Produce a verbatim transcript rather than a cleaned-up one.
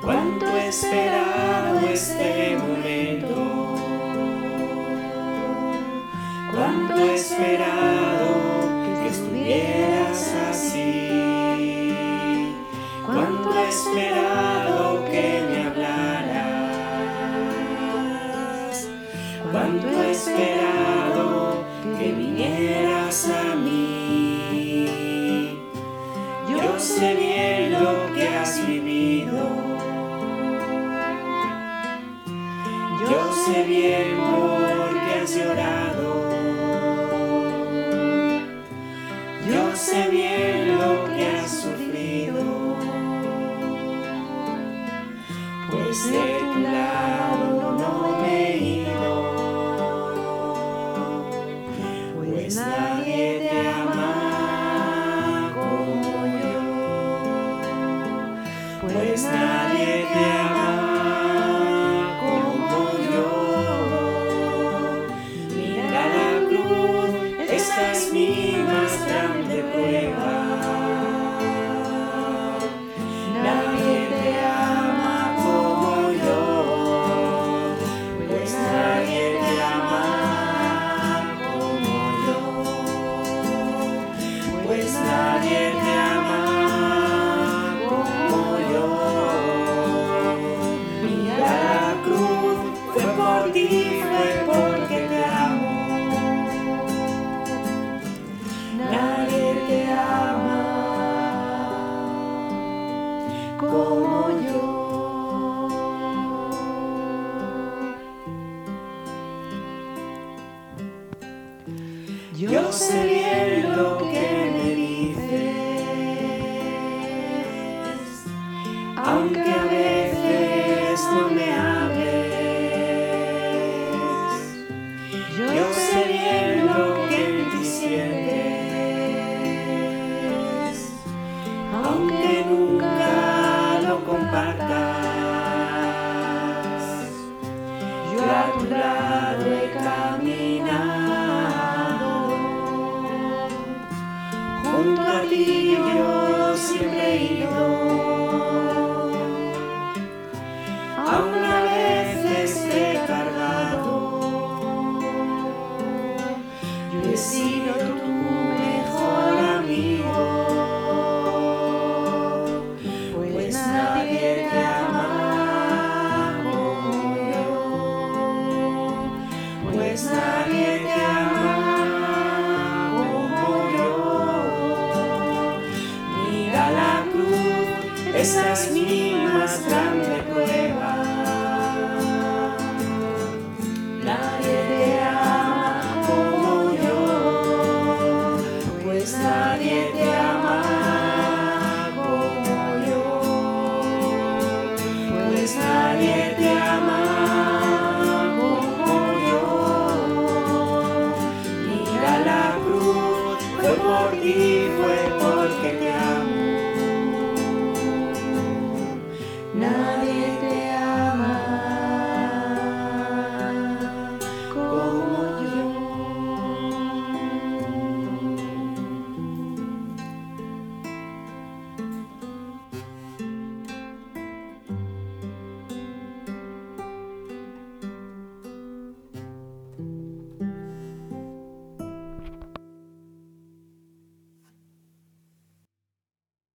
Cuánto he esperado este momento, cuánto he esperado que estuvieras así, cuánto he esperado que me hablaras, cuánto he esperado que vinieras a mí. Yo sé bien lo que has vivido, yo sé bien porque has llorado, yo sé bien lo que has sufrido, pues de tu lado no me he ido, pues nadie te ama como yo, pues nadie te ama. Esta es mi más grande prueba. Nadie te ama como yo, pues nadie te ama como yo, pues nadie te ama como yo. Mira la cruz, fue por ti, fue porque te amo. Nadie te ama como yo. Yo sé bien lo que me dices, aunque a veces no me hables. Yo sé bien lo que en ti sientes, aunque nunca lo compartas. Yo a tu lado he caminado, junto a ti yo siempre he ido, aún a veces te he cargado. Yo he sido tu mejor amigo, pues nadie te ama como yo, pues nadie te ama como yo. Mira la cruz, esa es mi más grande prueba. Nadie te ama como yo, pues nadie te ama como yo, pues nadie te ama como yo. Mira la cruz, fue por ti, fue porque te amo.